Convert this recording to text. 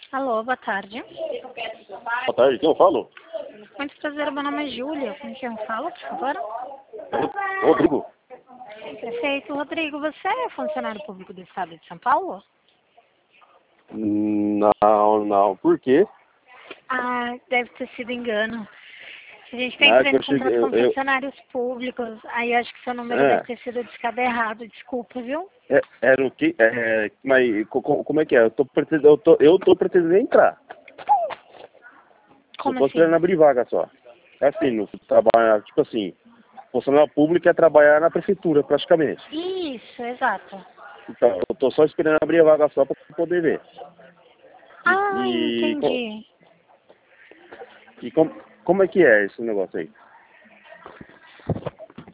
Alô, boa tarde. Boa tarde, quem eu falo? Muito prazer, meu nome é Júlia. Com quem eu falo, por favor? Rodrigo. Prefeito Rodrigo, você é funcionário público do Estado de São Paulo? Não. Por quê? Ah, deve ter sido engano. A gente está Que entrando eu em contato com cheguei, funcionários públicos. Aí acho que seu número é, deve ter sido discado errado. Desculpa, viu? era o quê? Mas como é que é? Eu tô pretendendo entrar. Eu Como tô assim? esperando abrir vaga só. É assim, no trabalho, tipo assim, funcionário público é trabalhar na prefeitura, praticamente. Isso, exato. Então, eu tô só esperando abrir a vaga só pra poder ver. Ah, E, e, co- entendi. e como é que é esse negócio aí?